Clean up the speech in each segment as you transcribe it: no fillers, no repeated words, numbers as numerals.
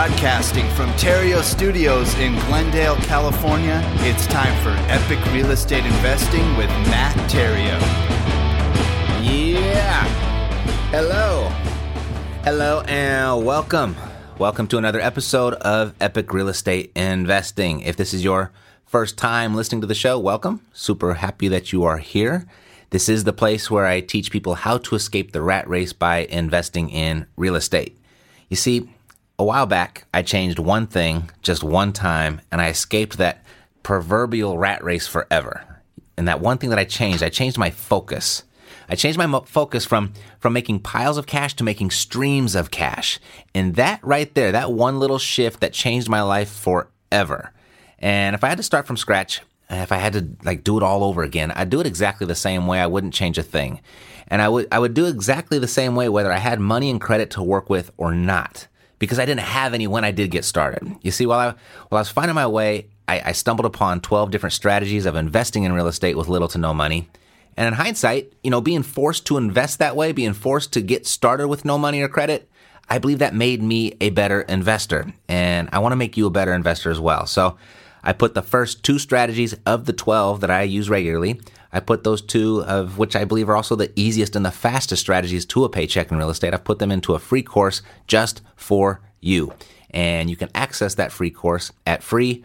Broadcasting from Terrio Studios in Glendale, California, it's time for Epic Real Estate Investing with Matt Terrio. Yeah! Hello and welcome. Welcome to another episode of Epic Real Estate Investing. If this is your first time listening to the show, welcome. Super happy that you are here. This is the place where I teach people how to escape the rat race by investing in real estate. You see, a while back, I changed one thing just one time, and I escaped that proverbial rat race forever. And that one thing that I changed my focus. I changed my focus from making piles of cash to making streams of cash. And that right there, that one little shift that changed my life forever. And if I had to start from scratch, if I had to do it all over again, I'd do it exactly the same way. I wouldn't change a thing. And I would do exactly the same way whether I had money and credit to work with or not, because I didn't have any when I did get started. You see, while I was finding my way, I stumbled upon 12 different strategies of investing in real estate with little to no money. And in hindsight, being forced to invest that way, being forced to get started with no money or credit, I believe that made me a better investor. And I want to make you a better investor as well. So I put the first two strategies of the 12 that I use regularly. I put those two, of which I believe are also the easiest and the fastest strategies to a paycheck in real estate. I've put them into a free course just for you. And you can access that free course at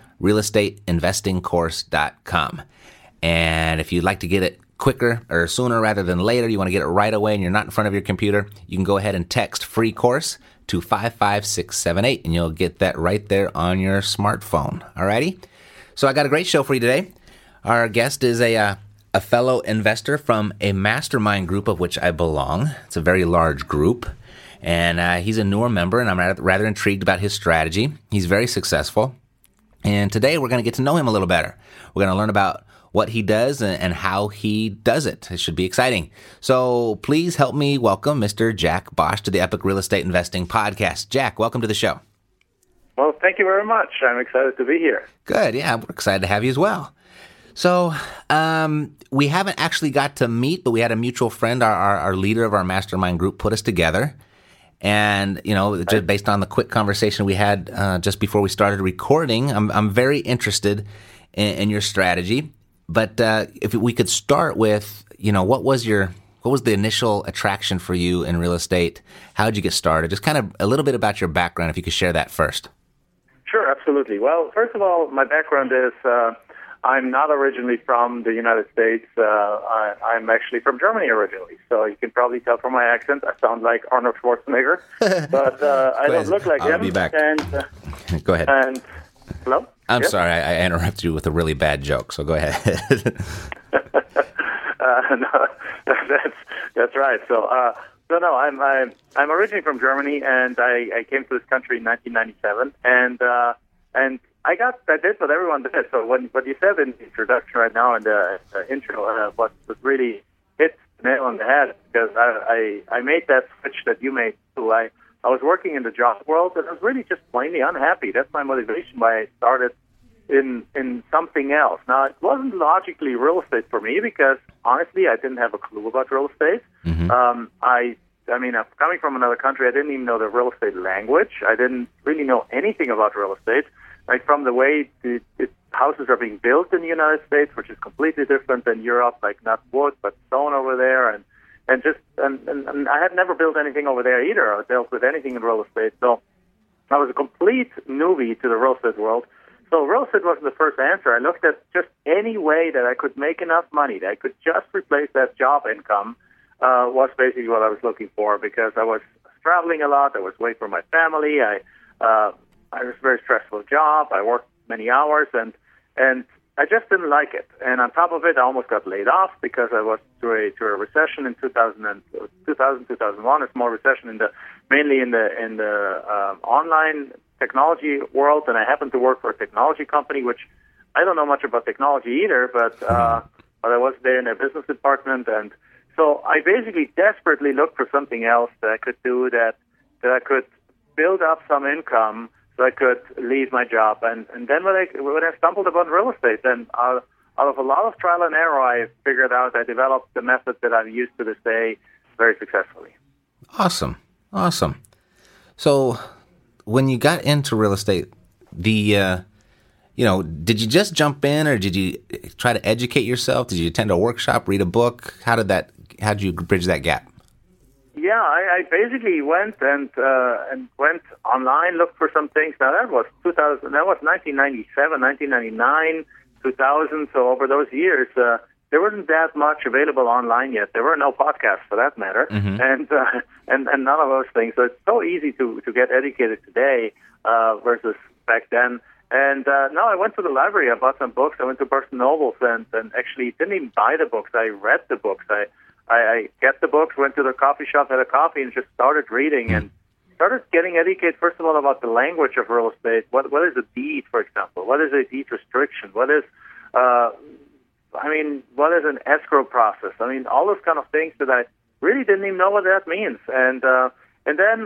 freerealestateinvestingcourse.com. And if you'd like to get it quicker or sooner rather than later, you want to get it right away and you're not in front of your computer, you can go ahead and text free course to 55678 and you'll get that right there on your smartphone. Alrighty? So I got a great show for you today. Our guest is a fellow investor from a mastermind group of which I belong. It's a very large group. And he's a newer member, and I'm rather intrigued about his strategy. He's very successful. And today we're going to get to know him a little better. We're going to learn about what he does and how he does it. It should be exciting. So please help me welcome Mr. Jack Bosch to the Epic Real Estate Investing Podcast. Jack, welcome to the show. Well, thank you very much. I'm excited to be here. Good. Yeah, we're excited to have you as well. So we haven't actually got to meet, but we had a mutual friend, our leader of our mastermind group, put us together. And, just based on the quick conversation we had just before we started recording, I'm very interested in your strategy. But if we could start with, what was the initial attraction for you in real estate? How did you get started? Just kind of a little bit about your background, if you could share that first. Sure, absolutely. Well, first of all, my background is I'm not originally from the United States. I'm actually from Germany originally. So you can probably tell from my accent, I sound like Arnold Schwarzenegger. But I don't look like him. I'll be back. And, go ahead. And hello? I'm sorry, I interrupted you with a really bad joke, so go ahead. No, that's right. So no, I'm originally from Germany, and I came to this country in 1997, and I did what everyone did. So what you said in the introduction right now, in the intro, what really hit the nail on the head, because I made that switch that you made too. I was working in the job world, and I was really just plainly unhappy. That's my motivation why I started in something else. Now, it wasn't logically real estate for me because, honestly, I didn't have a clue about real estate. Mm-hmm. I'm coming from another country. I didn't even know the real estate language. I didn't really know anything about real estate. Like from the way the houses are being built in the United States, which is completely different than Europe, like not wood, but stone over there, and I had never built anything over there either, or dealt with anything in real estate. So I was a complete newbie to the real estate world. So real estate wasn't the first answer. I looked at just any way that I could make enough money, that I could just replace that job income, was basically what I was looking for, because I was traveling a lot. I was away from my family. I was a very stressful job. I worked many hours, and I just didn't like it. And on top of it, I almost got laid off because I was through a recession in 2001, a small recession mainly in the online technology world. And I happened to work for a technology company, which I don't know much about technology either, but I was there in their business department. And so I basically desperately looked for something else that I could do, that I could build up some income so I could leave my job. And then when I stumbled upon real estate, then out of a lot of trial and error, I figured out, I developed the method that I've used to this day very successfully. Awesome. So when you got into real estate, did you just jump in, or did you try to educate yourself? Did you attend a workshop, read a book? How did you bridge that gap? Yeah, I basically went and went online, looked for some things. Now that was 2000. That was 1997, 1999, 2000. So over those years, there wasn't that much available online yet. There were no podcasts, for that matter, and none of those things. So it's so easy to get educated today versus back then. And no, I went to the library. I bought some books. I went to Barnes & Nobles and actually didn't even buy the books. I read the books. I get the books, went to the coffee shop, had a coffee, and just started reading and started getting educated, first of all, about the language of real estate. What is a deed, for example? What is a deed restriction? What is what is an escrow process? I mean, all those kind of things that I really didn't even know what that means. And then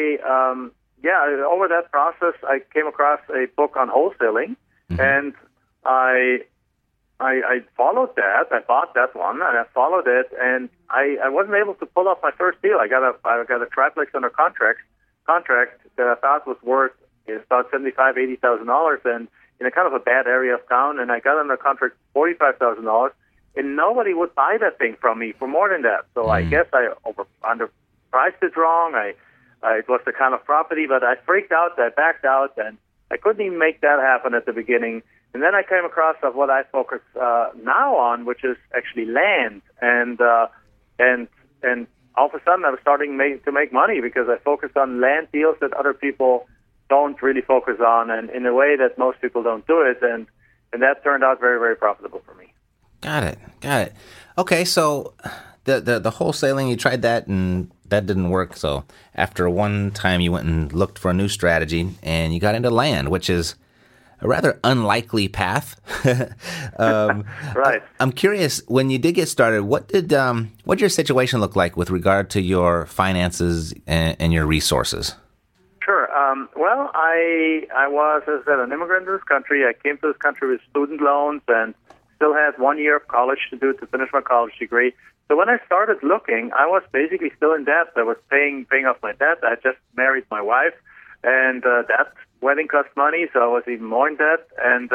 over that process, I came across a book on wholesaling, and I followed that. I bought that one, and I followed it, and I wasn't able to pull off my first deal. I got a triplex under contract that I thought was worth about $75,000-$80,000, and in a kind of a bad area of town, and I got under contract $45,000, and nobody would buy that thing from me for more than that. So I guess I underpriced it wrong. It was the kind of property, but I freaked out. I backed out, and I couldn't even make that happen at the beginning. And then I came across what I focus now on, which is actually land, and all of a sudden I was starting to make money because I focused on land deals that other people don't really focus on, and in a way that most people don't do it, and that turned out very, very profitable for me. Got it. Okay, so the wholesaling, you tried that and that didn't work. So after one time, you went and looked for a new strategy, and you got into land, which is a rather unlikely path. Right. I'm curious, when you did get started, what did your situation look like with regard to your finances and your resources? Sure. Well, I was, as I said, an immigrant to this country. I came to this country with student loans and still had 1 year of college to do to finish my college degree. So when I started looking, I was basically still in debt. I was paying off my debt. I just married my wife, and that wedding cost money, so I was even more in debt. And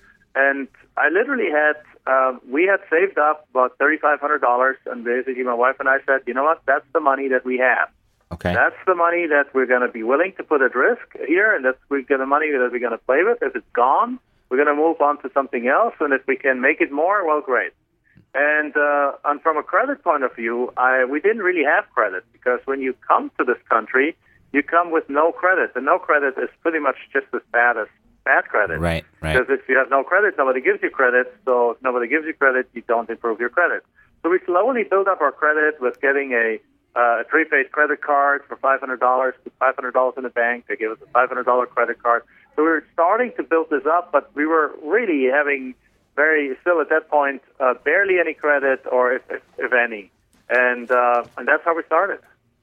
I literally we had saved up about $3,500, and basically my wife and I said, you know what, that's the money that we have. Okay. That's the money that we're going to be willing to put at risk here, and that's the money that we're going to play with. If it's gone, we're going to move on to something else, and if we can make it more, well, great. And from a credit point of view, we didn't really have credit, because when you come to this country, you come with no credit, and no credit is pretty much just as bad as bad credit. Right. Because if you have no credit, nobody gives you credit, so if nobody gives you credit, you don't improve your credit. So we slowly built up our credit with getting a prepaid credit card for $500, put $500 in the bank. They gave us a $500 credit card. So we were starting to build this up, but we were really having still at that point, barely any credit, or if any. And that's how we started.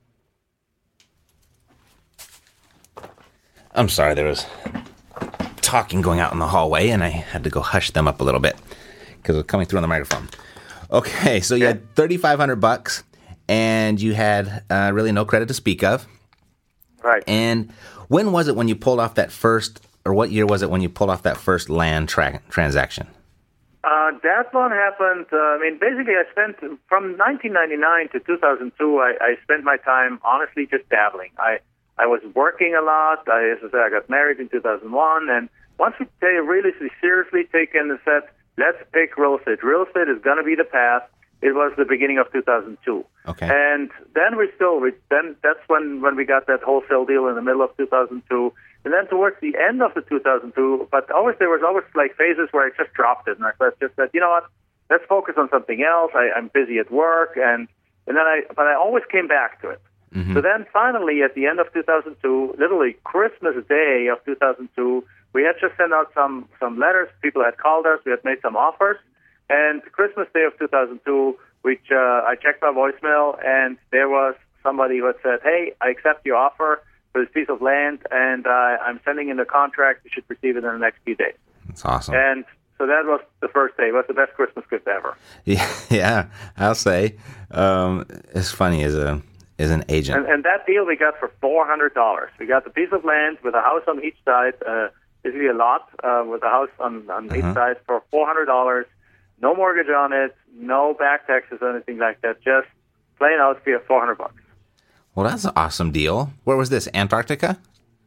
I'm sorry, there was talking going out in the hallway, and I had to go hush them up a little bit because it was coming through on the microphone. Okay, so you had $3,500, and you had really no credit to speak of. Right. And when was it when you pulled off that first, or what year was it when you pulled off that first land transaction? That one happened, basically I spent, from 1999 to 2002, I spent my time, honestly, just dabbling. I was working a lot. As I said, I got married in 2001, and once we really seriously taken and said, let's pick real estate. Real estate is going to be the path. It was the beginning of 2002. Okay. And then that's when we got that wholesale deal in the middle of 2002. And then towards the end of the 2002, but there was always like phases where I just dropped it, and I just said, you know what, let's focus on something else. I'm busy at work, but I always came back to it. Mm-hmm. So then finally, at the end of 2002, literally Christmas Day of 2002, we had just sent out some letters. People had called us. We had made some offers. And Christmas Day of 2002, I checked my voicemail, and there was somebody who had said, hey, I accept your offer for this piece of land, and I'm sending in the contract. You should receive it in the next few days. That's awesome. And so that was the first day. It was the best Christmas gift ever. Yeah, I'll say. It's funny. is an agent. And that deal we got for $400. We got the piece of land with a house on each side, basically a lot with a house on each side for $400. No mortgage on it, no back taxes or anything like that. Just plain out fee of $400. Well, that's an awesome deal. Where was this? Antarctica?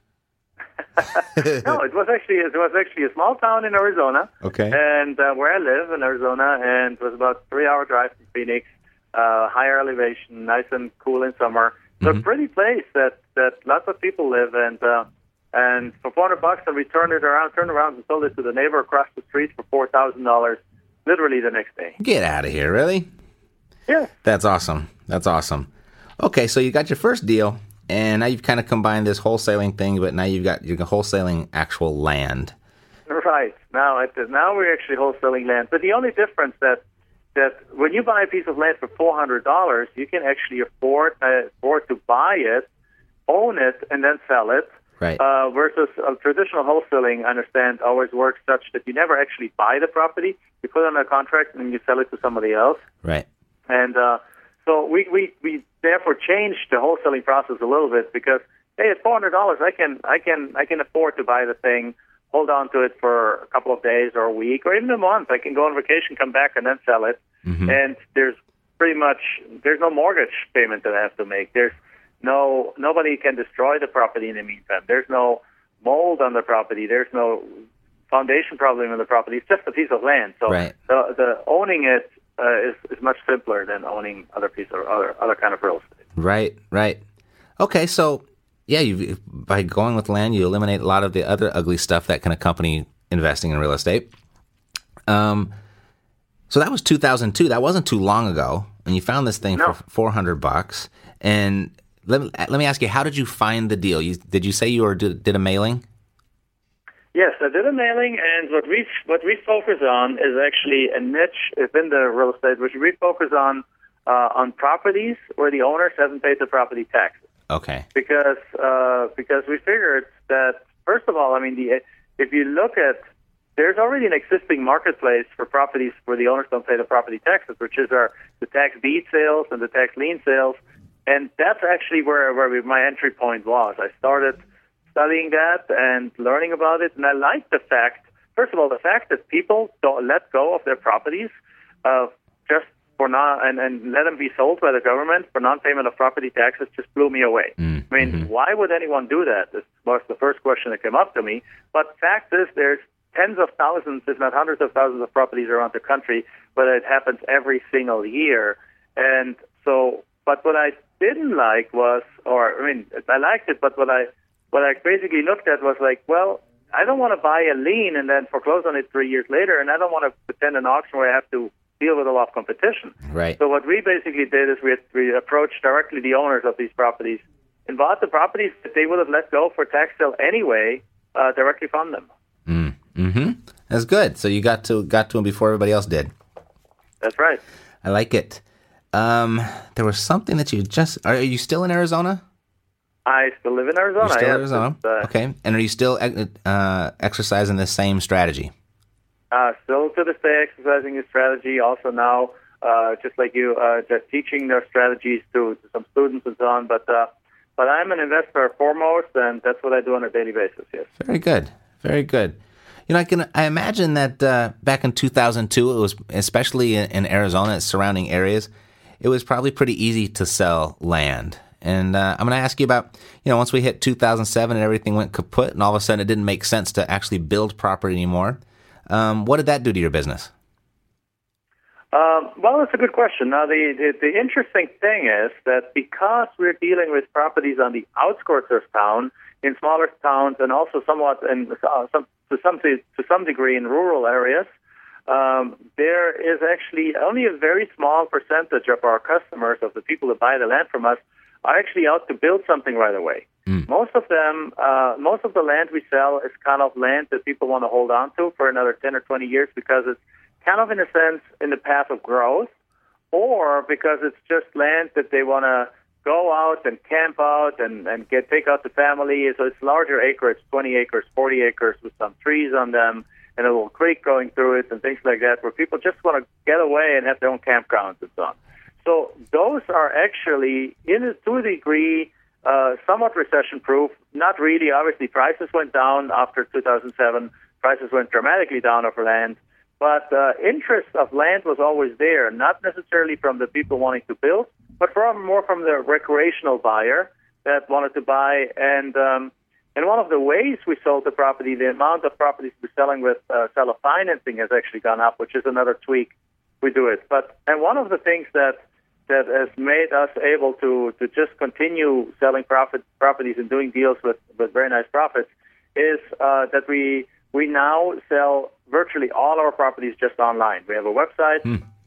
No, it was actually a small town in Arizona. Okay. And where I live in Arizona, and it was about a 3-hour drive from Phoenix. Higher elevation, nice and cool in summer. So a pretty place that lots of people live, and for $400, and we turned around and sold it to the neighbor across the street for $4,000, literally the next day. Get out of here, really? Yeah. That's awesome. Okay, so you got your first deal, and now you've kind of combined this wholesaling thing, but now you're wholesaling actual land. Right. Now we're actually wholesaling land, but the only difference that when you buy a piece of land for $400, you can actually afford to buy it, own it, and then sell it. Right. Versus traditional wholesaling, I understand, always works such that you never actually buy the property. You put it on a contract and you sell it to somebody else. Right. And so we therefore changed the wholesaling process a little bit because, hey, at $400, I can afford to buy the thing, hold on to it for a couple of days or a week or even a month. I can go on vacation, come back, and then sell it. And there's no mortgage payment that I have to make. Nobody can destroy the property in the meantime. There's no mold on the property. There's no foundation problem on the property. It's just a piece of land. So the owning it is much simpler than owning other kind of real estate. Right. Okay, so yeah, by going with land, you eliminate a lot of the other ugly stuff that can accompany investing in real estate. So that was 2002. That wasn't too long ago, and you found this thing for $400. And let me ask you, how did you find the deal? Did you say you did a mailing? Yes, I did a mailing, and what we focus on is actually a niche within the real estate, which we focus on properties where the owners haven't paid the property taxes. Okay. Because we figured that, first of all, I mean, if you look at, there's already an existing marketplace for properties where the owners don't pay the property taxes, which is the tax deed sales and the tax lien sales, and that's actually where my entry point was. I started studying that and learning about it, and I like the fact, first of all, the fact that people don't let go of their properties just for not and let them be sold by the government for non-payment of property taxes just blew me away. I mean, why would anyone do that? This was the first question that came up to me. But fact is, there's tens of thousands, if not hundreds of thousands of properties around the country, but it happens every single year. And so, but what I didn't like was, I liked it, but what I basically looked at was like, well, I don't want to buy a lien and then foreclose on it 3 years later, and I don't want to attend an auction where I have to deal with a lot of competition. Right. So what we basically did is we approached directly the owners of these properties and bought the properties that they would have let go for tax sale anyway, directly from them. That's good. So you got to them before everybody else did. That's right. I like it. There was something that are you still in Arizona? I still live in Arizona. You're still in Arizona? Okay. And are you still exercising the same strategy? Still to this day exercising this strategy. Also now, just like you, just teaching their strategies to some students and so on. But I'm an investor foremost, and that's what I do on a daily basis, yes. Very good. Very good. You know, I imagine that back in 2002, it was, especially in Arizona and surrounding areas, it was probably pretty easy to sell land. And I'm going to ask you about, once we hit 2007 and everything went kaput and all of a sudden it didn't make sense to actually build property anymore, what did that do to your business? Well, that's a good question. Now, the interesting thing is that because we're dealing with properties on the outskirts of town, in smaller towns, and also somewhat to some degree in rural areas, there is actually only a very small percentage of our customers, of the people that buy the land from us, are actually out to build something right away. Most of the land we sell is kind of land that people want to hold on to for another 10 or 20 years because it's kind of, in a sense, in the path of growth, or because it's just land that they want to go out and camp out and take out the family. So it's larger acreage, 20 acres, 40 acres with some trees on them and a little creek going through it and things like that, where people just want to get away and have their own campgrounds and so on. So those are actually, to a degree, somewhat recession-proof. Not really. Obviously, prices went down after 2007. Prices went dramatically down of land. But interest of land was always there, not necessarily from the people wanting to build, but more from the recreational buyer that wanted to buy. And one of the ways we sold the property, the amount of properties we're selling with seller financing has actually gone up, which is another tweak we do it. And one of the things that has made us able to just continue selling properties and doing deals with very nice profits is that we now sell virtually all our properties just online. We have a website.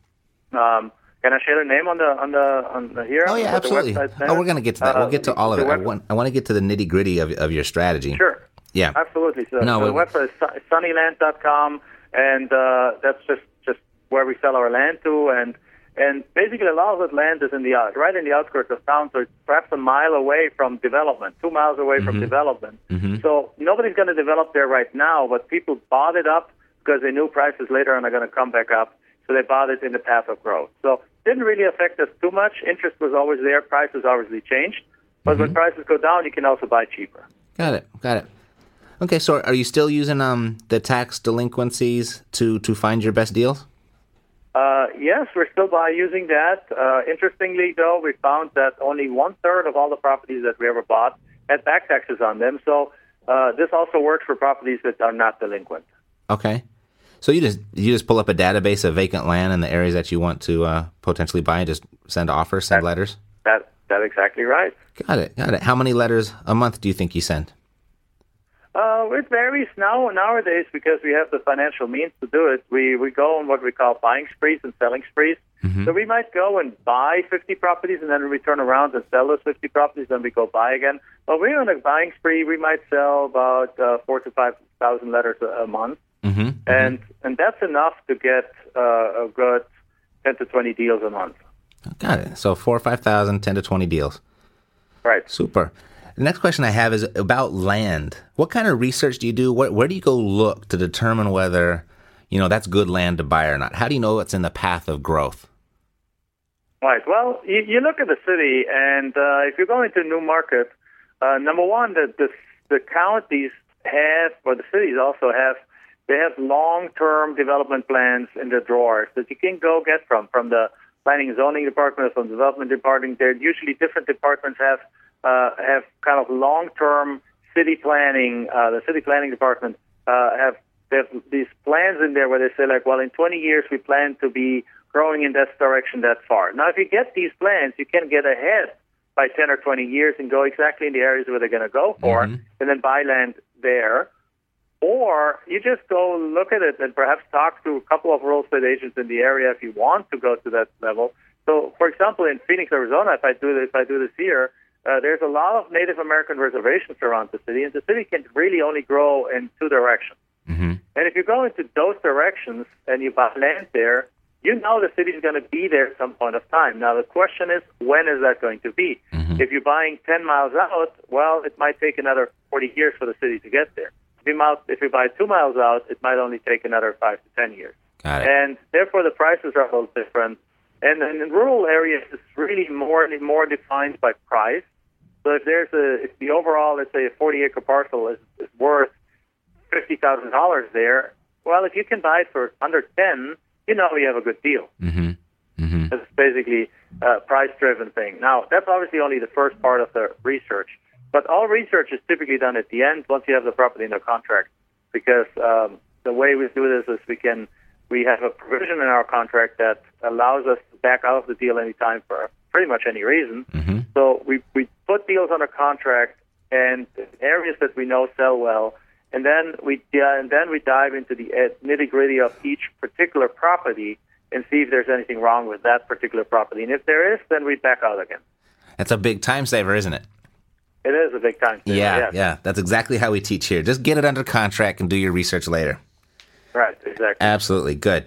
Can I share the name on the here? Oh yeah, absolutely. Oh, we're going to get to that. We'll get to all of it. I want to get to the nitty gritty of your strategy. Sure. Yeah. Absolutely. So the website is sunnyland.com, and that's just where we sell our land to, and basically a lot of that land is right in the outskirts of town, so it's perhaps a mile away from development, 2 miles away from development. So nobody's going to develop there right now, but people bought it up because they knew prices later on are going to come back up, so they bought it in the path of growth. So it didn't really affect us too much. Interest was always there. Prices obviously changed, but when prices go down, you can also buy cheaper. Got it. Okay, so are you still using the tax delinquencies to find your best deals? Yes, we're still using that. Interestingly, though, we found that only 1/3 of all the properties that we ever bought had back taxes on them. So this also works for properties that are not delinquent. Okay. So you just pull up a database of vacant land in the areas that you want to potentially buy and just send offers, send letters? That's exactly right. Got it. How many letters a month do you think you send? It varies nowadays because we have the financial means to do it. We go on what we call buying sprees and selling sprees. So we might go and buy 50 properties and then we turn around and sell those 50 properties, then we go buy again. But we're on a buying spree. We might sell about 4,000 to 5,000 letters a month, and that's enough to get a good 10 to 20 deals a month. Got it. So 4,000 or 5,000, 10 to 20 deals. Right. Super. The next question I have is about land. What kind of research do you do? Where do you go look to determine whether, that's good land to buy or not? How do you know it's in the path of growth? Right. Well, you look at the city, and if you're going to a new market, number one, the counties have, or the cities also have, they have long-term development plans in their drawers that you can go get from the planning and zoning department or from the development department. They're usually different departments have kind of long-term city planning. The city planning department have these plans in there where they say, like, well, in 20 years we plan to be growing in that direction that far. Now, if you get these plans, you can get ahead by 10 or 20 years and go exactly in the areas where they're going to go for, and then buy land there. Or you just go look at it and perhaps talk to a couple of real estate agents in the area if you want to go to that level. So, for example, in Phoenix, Arizona, if I do this here, there's a lot of Native American reservations around the city, and the city can really only grow in two directions. And if you go into those directions and you buy land there, you know the city is going to be there at some point of time. Now, the question is, when is that going to be? If you're buying 10 miles out, well, it might take another 40 years for the city to get there. If you buy 2 miles out, it might only take another 5 to 10 years. Got it. And therefore, the prices are a little different. And in rural areas, it's really more defined by price. So if the overall, let's say, a 40-acre parcel is worth $50,000 there, well, if you can buy it for under 10, you have a good deal. It's basically a price-driven thing. Now, that's obviously only the first part of the research. But all research is typically done at the end once you have the property under contract, because the way we do this is we have a provision in our contract that allows us to back out of the deal anytime for pretty much any reason. So we put deals under contract and areas that we know sell well, and then we dive into the nitty-gritty of each particular property and see if there's anything wrong with that particular property. And if there is, then we back out again. That's a big time saver, isn't it? It is a big time saver. Yeah. That's exactly how we teach here. Just get it under contract and do your research later. Right, exactly. Absolutely. Good.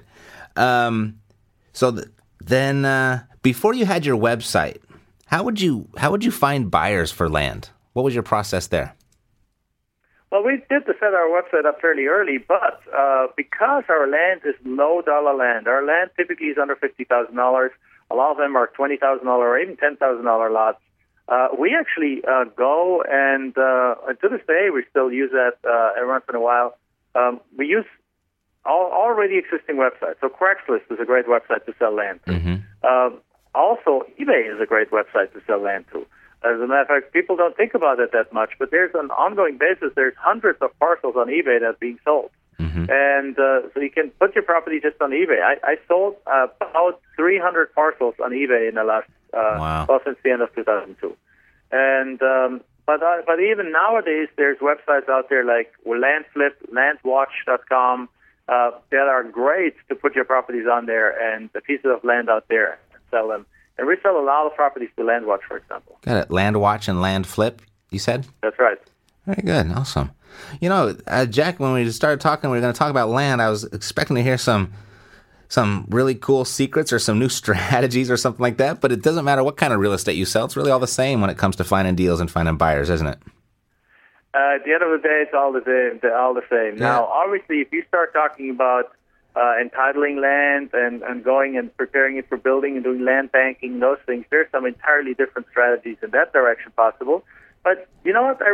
Then before you had your website, how would you find buyers for land? What was your process there? Well, we did set our website up fairly early, but because our land is low-dollar land, our land typically is under $50,000, A lot of them are $20,000 or even $10,000 lots. We actually go and to this day we still use that every once in a while. We use already existing websites. So Craigslist is a great website to sell land to. Mm-hmm. Also, eBay is a great website to sell land to. As a matter of fact, people don't think about it that much, but there's an ongoing basis. There's hundreds of parcels on eBay that's being sold. Mm-hmm. And so you can put your property just on eBay. I sold about 300 parcels on eBay in the last, well, since the end of 2002. And but even nowadays, there's websites out there like Landflip, Landwatch.com that are great to put your properties on there and the pieces of land out there and sell them. And we sell a lot of properties to Landwatch, for example. Got it. Landwatch and Landflip, you said? That's right. Very good. Awesome. You know, Jack, when we started talking, we were going to talk about land. I was expecting to hear some really cool secrets or some new strategies or something like that, but it doesn't matter what kind of real estate you sell. It's really all the same when it comes to finding deals and finding buyers, isn't it? At the end of the day, it's all the same. Yeah. Now, obviously, if you start talking about entitling land and going and preparing it for building and doing land banking, those things, there's some entirely different strategies in that direction possible. But you know what?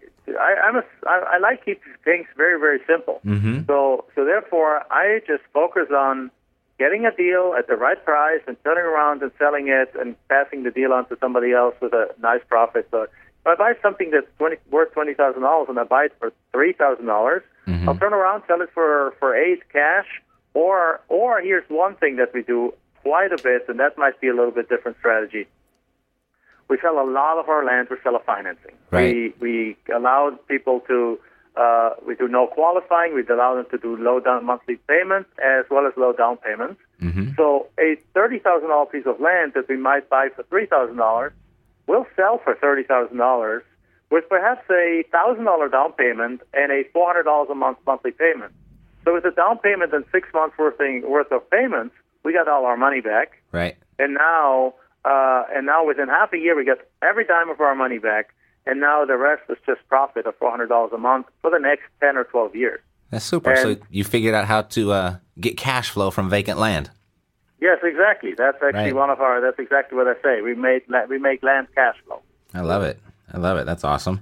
I like keeping things very, very simple. Mm-hmm. So therefore, I just focus on getting a deal at the right price and turning around and selling it and passing the deal on to somebody else with a nice profit. So if I buy something that's worth $20,000 and I buy it for $3,000, mm-hmm. I'll turn around, sell it for $8,000 cash. Or here's one thing that we do quite a bit, and that might be a little bit different strategy. We sell a lot of our land with seller financing. Right. We allow people to, we do no qualifying. We allow them to do low down monthly payments as well as low down payments. Mm-hmm. So a $30,000 piece of land that we might buy for $3,000 will sell for $30,000 with perhaps a $1,000 down payment and a $400 a month monthly payment. So with a down payment and 6 months worth of payments, we got all our money back. Right. And now within half a year, we get every dime of our money back. And now the rest is just profit of $400 a month for the next 10 or 12 years. That's super. So you figured out how to get cash flow from vacant land. Yes, exactly. That's actually Right. that's exactly what I say. We make land cash flow. I love it. That's awesome.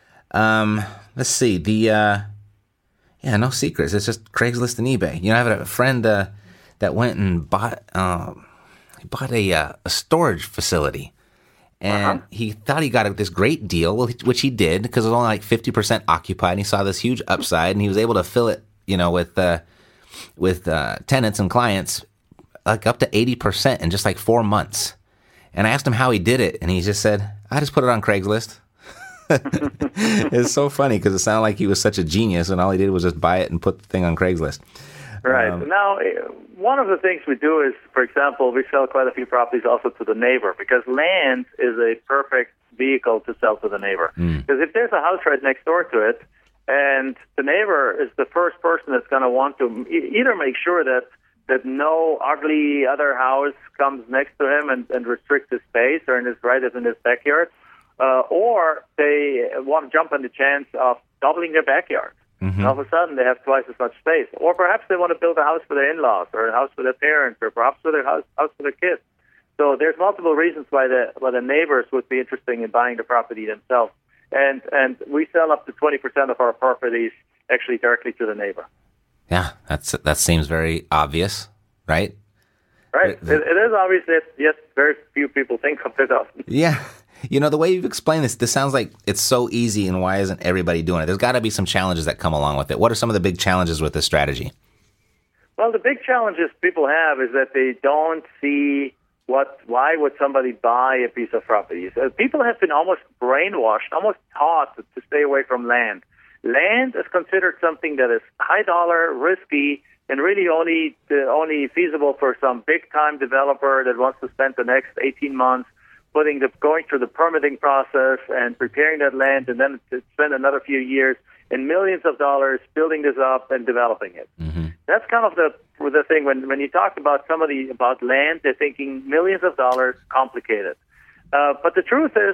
Let's see. No secrets. It's just Craigslist and eBay. You know, I have a friend that went and bought a storage facility, and he thought he got this great deal, which he did because it was only like 50% occupied. And he saw this huge upside, and he was able to fill it, you know, with tenants and clients like up to 80% in just like 4 months. And I asked him how he did it, and he just said, "I just put it on Craigslist." It's so funny because it sounded like he was such a genius, and all he did was just buy it and put the thing on Craigslist. Right. Now, one of the things we do is, for example, we sell quite a few properties also to the neighbor because land is a perfect vehicle to sell to the neighbor. Because if there's a house right next door to it, and the neighbor is the first person that's going to want to either make sure that no ugly other house comes next to him and restricts his space or in his backyard, or they want to jump on the chance of doubling their backyard. Mm-hmm. And all of a sudden, they have twice as much space. Or perhaps they want to build a house for their in-laws or a house for their parents or perhaps for their house for their kids. So there's multiple reasons why the neighbors would be interested in buying the property themselves. And we sell up to 20% of our properties actually directly to the neighbor. Yeah, that seems very obvious, right? Right. It is obvious that, yes, very few people think of it often. Yeah. You know, the way you've explained this sounds like it's so easy, and why isn't everybody doing it? There's got to be some challenges that come along with it. What are some of the big challenges with this strategy? Well, the big challenges people have is that they don't see why would somebody buy a piece of property. So people have been almost brainwashed, almost taught to stay away from land. Land is considered something that is high dollar, risky, and really only feasible for some big-time developer that wants to spend the next 18 months going through the permitting process and preparing that land, and then to spend another few years and millions of dollars building this up and developing it. Mm-hmm. That's kind of the thing. When you talk about about land, they're thinking millions of dollars, complicated. But the truth is,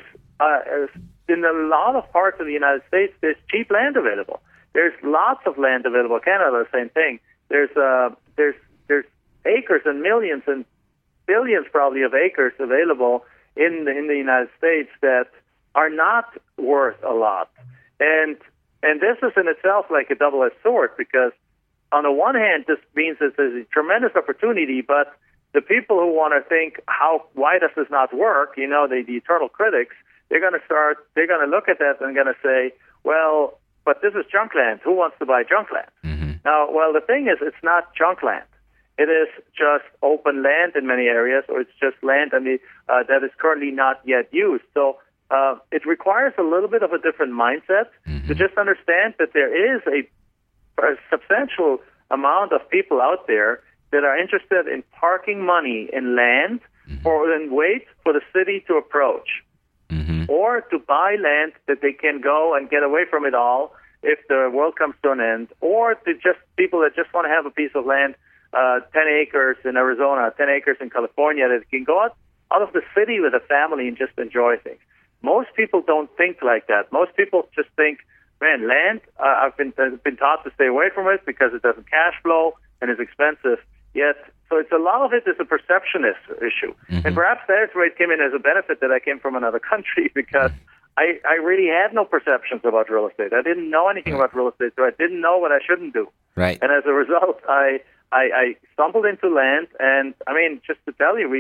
in a lot of parts of the United States, there's cheap land available. There's lots of land available. Canada, the same thing. There's acres and millions and billions probably of acres available in the United States that are not worth a lot. And this is in itself like a double-edged sword, because on the one hand, this means that there's a tremendous opportunity, but the people who want to think, why does this not work, the eternal critics, they're going to look at that and going to say, well, but this is junk land. Who wants to buy junk land? Mm-hmm. Now, well, the thing is, it's not junk land. It is just open land in many areas, or it's just land that is currently not yet used. So it requires a little bit of a different mindset to just understand that there is a substantial amount of people out there that are interested in parking money in land or in wait for the city to approach, or to buy land that they can go and get away from it all if the world comes to an end, or to just people that just want to have a piece of land, 10 acres in Arizona, 10 acres in California, that can go out of the city with a family and just enjoy things. Most people don't think like that. Most people just think, man, land, I've been taught to stay away from it because it doesn't cash flow and is expensive. Yet, so it's a lot of it is a perceptionist issue. And perhaps that's where it came in as a benefit that I came from another country, because I really had no perceptions about real estate. I didn't know anything about real estate, so I didn't know what I shouldn't do. Right. And as a result, I stumbled into land, and I mean, just to tell you,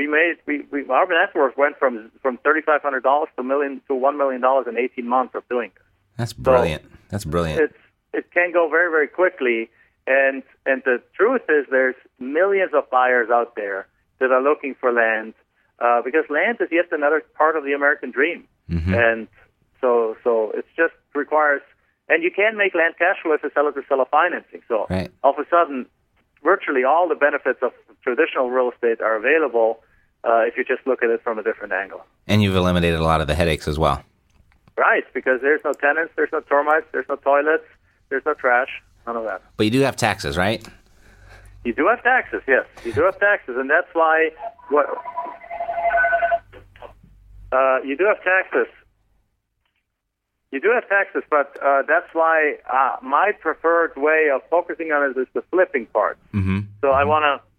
our net worth went from $3,500 to $1 million in 18 months of doing this. That's brilliant. So that's brilliant. It can go very, very quickly, and the truth is there's millions of buyers out there that are looking for land, because land is yet another part of the American dream. And so it just requires, and you can make land cash flow if you sell it to seller financing. So all of a sudden, virtually all the benefits of traditional real estate are available if you just look at it from a different angle. And you've eliminated a lot of the headaches as well. Right, because there's no tenants, there's no termites, there's no toilets, there's no trash, none of that. But you do have taxes, right? You do have taxes, yes. You do have taxes, and that's why you do have taxes. You do have taxes, but that's why my preferred way of focusing on it is the flipping part. So I want to.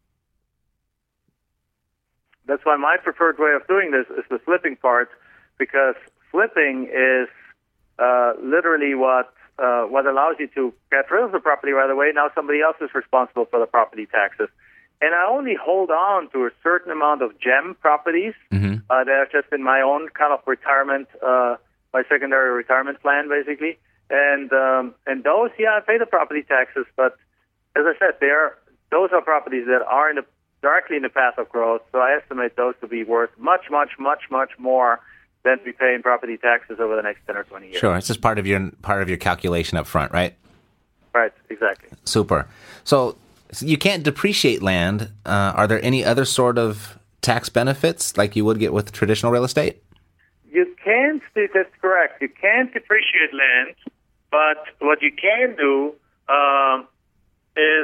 That's why my preferred way of doing this is the flipping part, because flipping is literally what allows you to get rid of the property right away. Now somebody else is responsible for the property taxes. And I only hold on to a certain amount of gem properties that are just in my own kind of retirement, my secondary retirement plan, basically. And those, I pay the property taxes. But as I said, those are properties that are directly in the path of growth. So I estimate those to be worth much, much, much, much more than we pay in property taxes over the next 10 or 20 years. Sure, it's just part of your calculation up front, right? Right, exactly. Super. So you can't depreciate land. Are there any other sort of tax benefits like you would get with traditional real estate? You can't, that's correct. You can't depreciate land, but what you can do is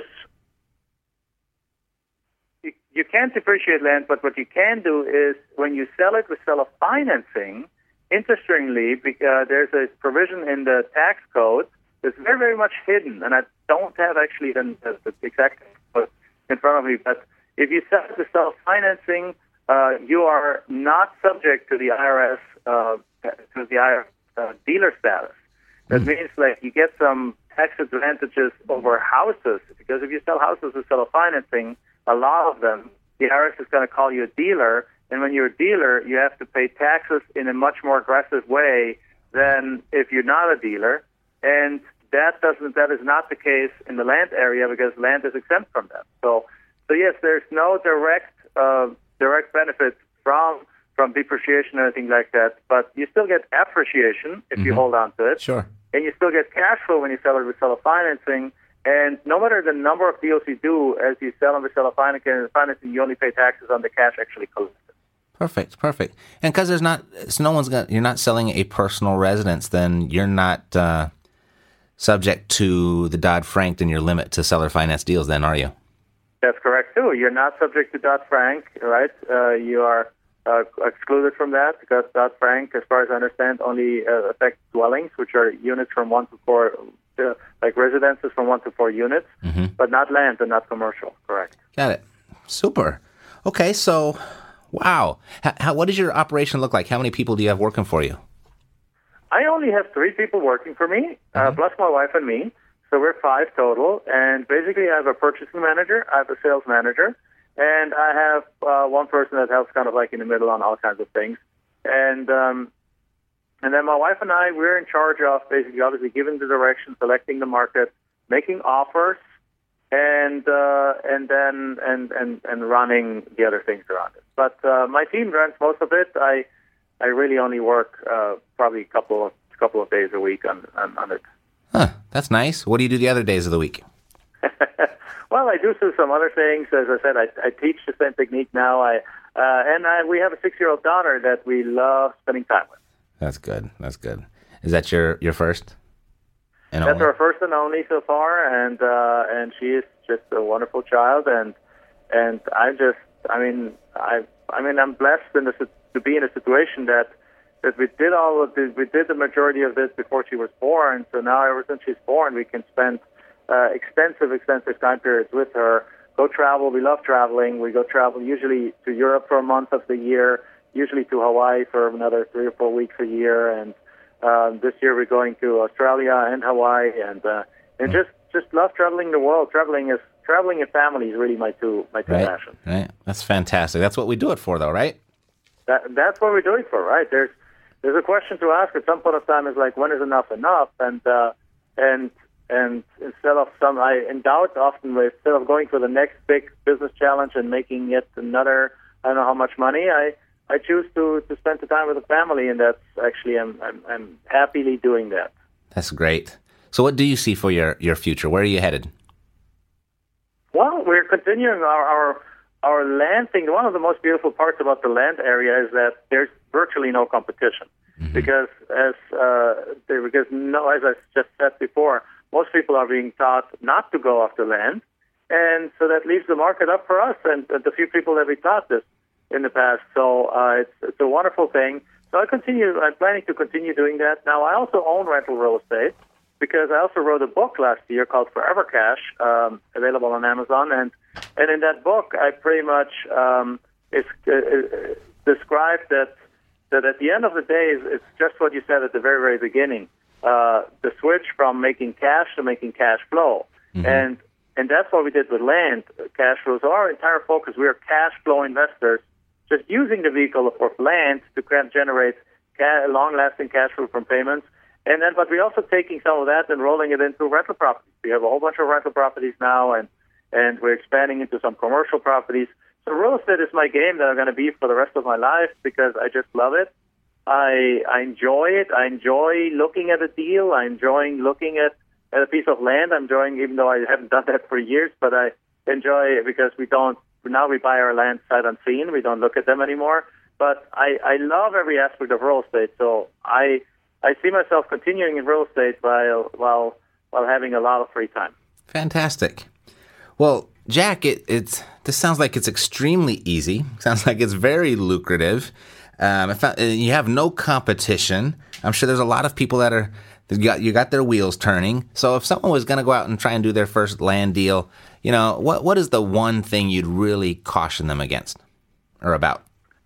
you can't depreciate land, but what you can do is when you sell it with seller financing, interestingly, there's a provision in the tax code that's very, very much hidden, and I don't have actually the exact code in front of me, but if you sell it with seller financing, you are not subject to the IRS dealer status. That means like you get some tax advantages over houses, because if you sell houses with seller financing, a lot of them, the IRS is going to call you a dealer, and when you're a dealer, you have to pay taxes in a much more aggressive way than if you're not a dealer, and that is not the case in the land area, because land is exempt from that. So yes, there's no direct benefit from depreciation or anything like that, but you still get appreciation if you hold on to it. Sure. And you still get cash flow when you sell it with seller financing. And no matter the number of deals you do, as you sell them with seller financing, you only pay taxes on the cash actually collected. Perfect. And because you're not selling a personal residence, then you're not subject to the Dodd-Frank and your limit to seller finance deals, then, are you? That's correct too. You're not subject to Dodd-Frank, right? You are excluded from that, because Dodd-Frank, as far as I understand, only affects dwellings, which are units from 1 to 4, like residences from 1 to 4 units, but not land and not commercial. Correct. Got it. Super. Okay, so, wow. What does your operation look like? How many people do you have working for you? I only have 3 people working for me, plus my wife and me. So we're 5 total. And basically, I have a purchasing manager, I have a sales manager, and I have one person that helps kind of like in the middle on all kinds of things. And then my wife and I, we're in charge of basically, obviously, giving the direction, selecting the market, making offers, and running the other things around it. But my team runs most of it. I really only work probably a couple of days a week on it. Huh, that's nice. What do you do the other days of the week? Well, I do some other things. As I said, I teach the same technique now. We have a 6-year-old daughter that we love spending time with. That's good. That's good. Is that your first? And That's only? our first and only so far, and she is just a wonderful child, and I'm blessed to be in a situation that we did we did the majority of this before she was born. So now, ever since she's born, we can spend extensive time periods with her. Go travel. We love traveling. We go travel usually to Europe for a month of the year, usually to Hawaii for another 3 or 4 weeks a year, and this year we're going to Australia and Hawaii, and just love traveling the world. Traveling in family is really my two passions. Right. That's fantastic. That's what we do it for, though, right? That's what we're doing it for, right? There's a question to ask at some point of time is like, when is enough enough? And instead of in doubt often, instead of going for the next big business challenge and making it another, I don't know how much money, I choose to spend the time with the family, and that's actually I'm happily doing that. That's great. So what do you see for your future? Where are you headed? Well, we're continuing our land thing. One of the most beautiful parts about the land area is that there's virtually no competition, because as I just said before, most people are being taught not to go after land, and so that leaves the market up for us and the few people that we taught this in the past. So it's a wonderful thing. So I'm planning to continue doing that. Now, I also own rental real estate, because I also wrote a book last year called Forever Cash, available on Amazon, and in that book I pretty much described that at the end of the day it's just what you said at the very, very beginning, the switch from making cash to making cash flow, and that's what we did with land cash flow. So our entire focus, we are cash flow investors, just using the vehicle of land to generate long-lasting cash flow from payments. But we're also taking some of that and rolling it into rental properties. We have a whole bunch of rental properties now, and we're expanding into some commercial properties. So real estate is my game that I'm going to be for the rest of my life, because I just love it. I enjoy it. I enjoy looking at a deal. I enjoy looking at a piece of land. I'm enjoying, even though I haven't done that for years, but I enjoy it because we buy our land sight unseen. We don't look at them anymore. But I love every aspect of real estate. So I see myself continuing in real estate while having a lot of free time. Fantastic. Well, Jack, this sounds like it's extremely easy. Sounds like it's very lucrative. You have no competition. I'm sure there's a lot of people that you got their wheels turning. So if someone was going to go out and try and do their first land deal, what is the one thing you'd really caution them against or about?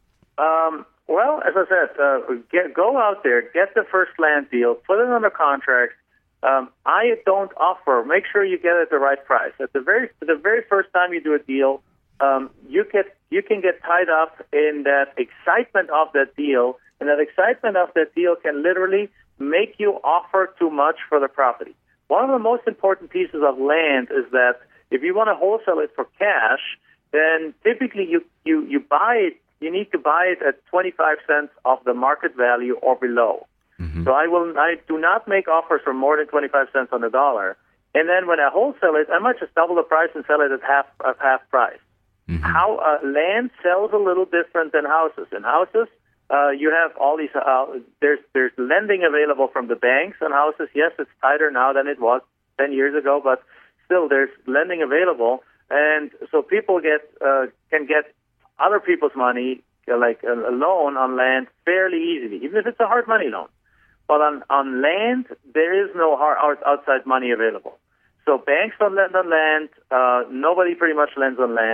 Well, as I said, go out there, get the first land deal, put it under contract. I don't offer. Make sure you get it at the right price. At the very first time you do a deal, you can get tied up in that excitement of that deal, and that excitement of that deal can literally make you offer too much for the property. One of the most important pieces of land is that if you want to wholesale it for cash, then typically you buy it. You need to buy it at 25 cents of the market value or below. So I do not make offers for more than 25 cents on the dollar. And then when I wholesale it, I might just double the price and sell it at half price. How land sells a little different than houses. In houses, you have all these. There's lending available from the banks on houses. Yes, it's tighter now than it was 10 years ago, but still there's lending available, and so people can get other people's money, like a loan on land, fairly easily, even if it's a hard money loan. But on land, there is no outside money available. So banks don't lend on land. Nobody pretty much lends on land.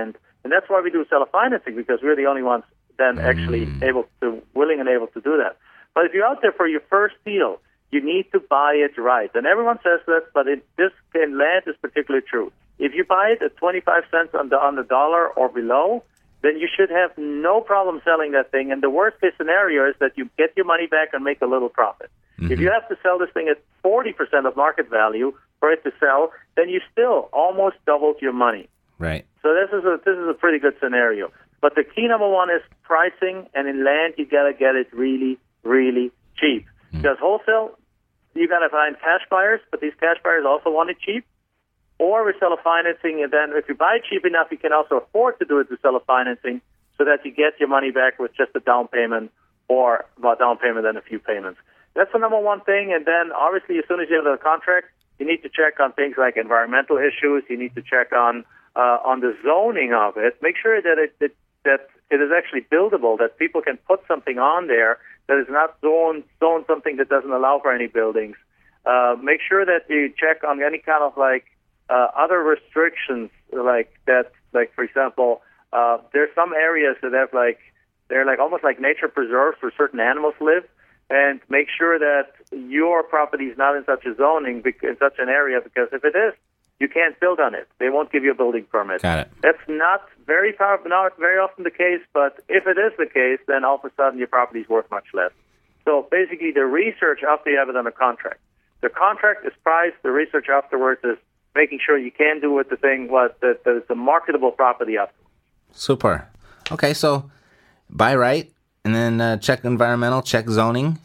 And that's why we do seller financing, because we're the only ones then actually willing and able to do that. But if you're out there for your first deal, you need to buy it right. And everyone says that, but in land is particularly true. If you buy it at 25 cents on the dollar or below, then you should have no problem selling that thing. And the worst case scenario is that you get your money back and make a little profit. If you have to sell this thing at 40% of market value for it to sell, then you still almost doubled your money. Right. So this is a pretty good scenario. But the key number one is pricing, and in land you gotta get it really, really cheap. Because wholesale, you gotta find cash buyers, but these cash buyers also want it cheap. Or with seller financing, and then if you buy it cheap enough, you can also afford to do it with seller financing, so that you get your money back with just a down payment, or about down payment and a few payments. That's the number one thing. And then obviously, as soon as you have the contract, you need to check on things like environmental issues. You need to check on the zoning of it. Make sure that it is actually buildable, that people can put something on there that is not zone something that doesn't allow for any buildings. Make sure that you check on any kind of other restrictions, like that. Like, for example, there's some areas that have they're almost like nature preserves where certain animals live. And make sure that your property is not in such a zoning, in such an area, because if it is, you can't build on it. They won't give you a building permit. Got it. That's not very often the case, but if it is the case, then all of a sudden your property is worth much less. So basically, the research after you have it under contract. The contract is priced. The research afterwards is making sure you can do with the thing that it's a marketable property afterwards. Super. Okay, so buy right. And then check environmental, check zoning.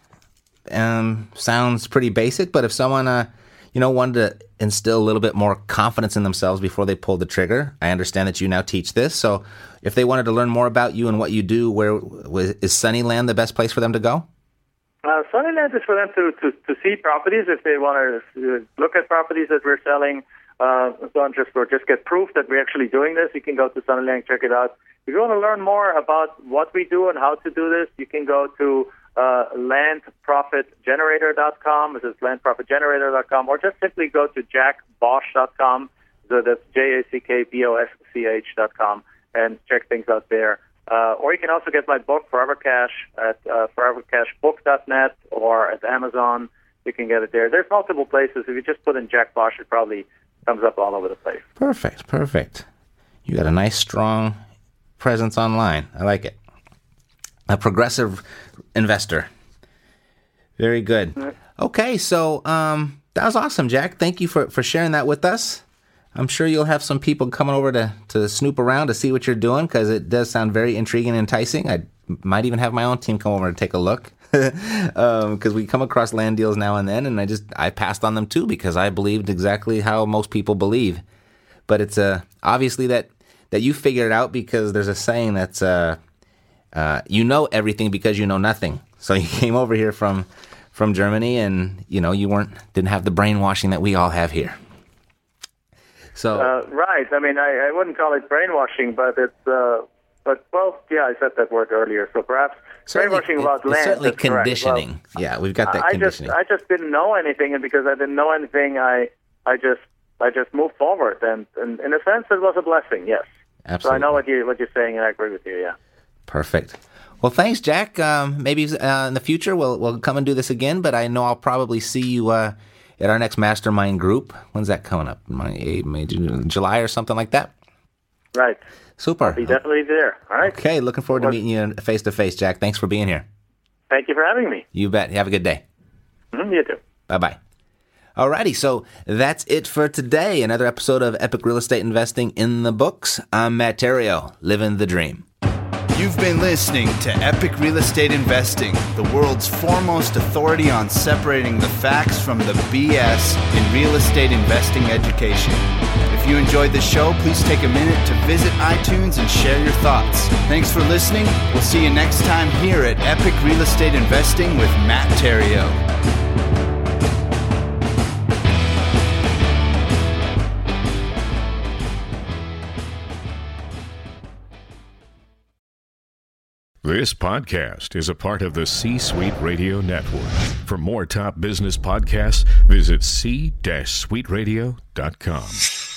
Sounds pretty basic, but if someone, wanted to instill a little bit more confidence in themselves before they pull the trigger, I understand that you now teach this. So if they wanted to learn more about you and what you do, is Sunnyland the best place for them to go? Sunnyland is for them to see properties. If they want to look at properties that we're selling, just get proof that we're actually doing this, you can go to Sunnyland, check it out. If you want to learn more about what we do and how to do this, you can go to landprofitgenerator.com. This is landprofitgenerator.com, or just simply go to jackbosch.com. So that's JACKBOSCH.com, and check things out there. Or you can also get my book, Forever Cash, at forevercashbook.net or at Amazon. You can get it there. There's multiple places. If you just put in Jack Bosch, it probably comes up all over the place. Perfect. You got a nice, strong presence online. I like it. A progressive investor. Very good. Okay, so that was awesome, Jack. Thank you for sharing that with us. I'm sure you'll have some people coming over to snoop around to see what you're doing, because it does sound very intriguing and enticing. I might even have my own team come over to take a look, because we come across land deals now and then, and I passed on them too, because I believed exactly how most people believe. But it's obviously that you figured it out, because there's a saying that's you know everything because you know nothing. So you came over here from Germany, and you didn't have the brainwashing that we all have here. So right. I mean, I wouldn't call it brainwashing, but it's I said that word earlier. So perhaps brainwashing about land. Certainly conditioning. Well, we've got that conditioning. I just didn't know anything, and because I didn't know anything, I just moved forward, and in a sense, it was a blessing. Yes. Absolutely. So I know what you're saying, and I agree with you. Yeah. Perfect. Well, thanks, Jack. Maybe in the future we'll come and do this again, but I know I'll probably see you at our next mastermind group. When's that coming up? May, June, July or something like that? Right. Super. I'll be definitely there. All right. Okay, looking forward to meeting you face-to-face, Jack. Thanks for being here. Thank you for having me. You bet. Have a good day. You too. Bye-bye. Alrighty, so that's it for today. Another episode of Epic Real Estate Investing in the books. I'm Matt Theriault, living the dream. You've been listening to Epic Real Estate Investing, the world's foremost authority on separating the facts from the BS in real estate investing education. If you enjoyed the show, please take a minute to visit iTunes and share your thoughts. Thanks for listening. We'll see you next time here at Epic Real Estate Investing with Matt Theriault. This podcast is a part of the C-Suite Radio Network. For more top business podcasts, visit c-suiteradio.com.